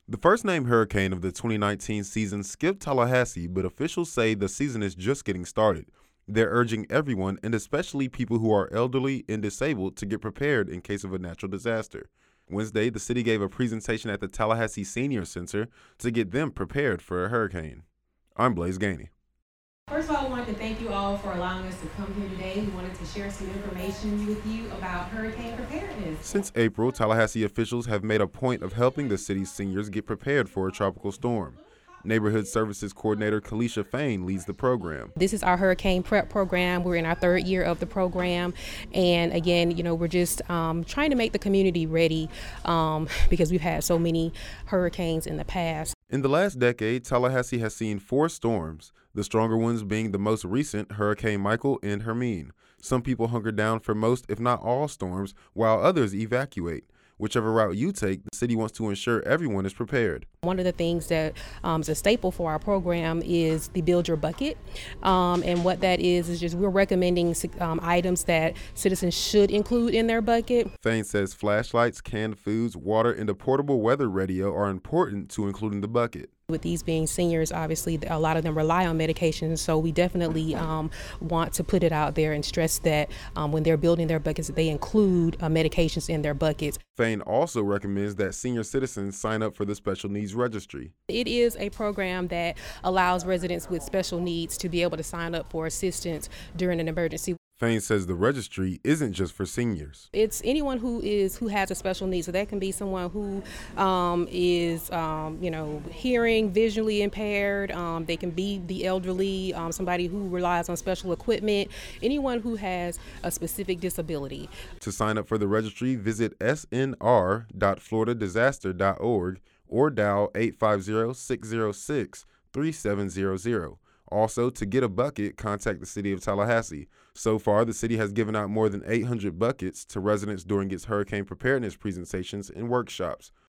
The first named hurricane of the 2019 season skipped Tallahassee, but officials say the season is just getting started. They're urging everyone, and especially people who are elderly and disabled, to get prepared in case of a natural disaster. Wednesday, the city gave a presentation at the Tallahassee Senior Center to get them prepared for a hurricane. I'm Blaze Gainey. First of all, I wanted to thank you all for allowing us to come here today. We wanted to share some information with you about hurricane preparedness. Since April, Tallahassee officials have made a point of helping the city's seniors get prepared for a tropical storm. Neighborhood Services Coordinator Kalisha Fain leads the program. This is our hurricane prep program. We're in our third year of the program. And again, we're just trying to make the community ready because we've had so many hurricanes in the past. In the last decade, Tallahassee has seen 4 storms, the stronger ones being the most recent Hurricane Michael and Hermine. Some people hunker down for most, if not all, storms, while others evacuate. Whichever route you take, the city wants to ensure everyone is prepared. One of the things that is a staple for our program is the Build Your Bucket. And what that is just we're recommending items that citizens should include in their bucket. Fain says flashlights, canned foods, water, and a portable weather radio are important to include in the bucket. With these being seniors, obviously, a lot of them rely on medications, so we definitely want to put it out there and stress that when they're building their buckets, they include medications in their buckets. Fain also recommends that senior citizens sign up for the Special Needs Registry. It is a program that allows residents with special needs to be able to sign up for assistance during an emergency. Fain says the registry isn't just for seniors. It's anyone who has a special need. So that can be someone who is hearing, visually impaired. They can be the elderly, somebody who relies on special equipment, anyone who has a specific disability. To sign up for the registry, visit snr.floridadisaster.org or dial 850-606-3700. Also, to get a bucket, contact the City of Tallahassee. So far, the city has given out more than 800 buckets to residents during its hurricane preparedness presentations and workshops.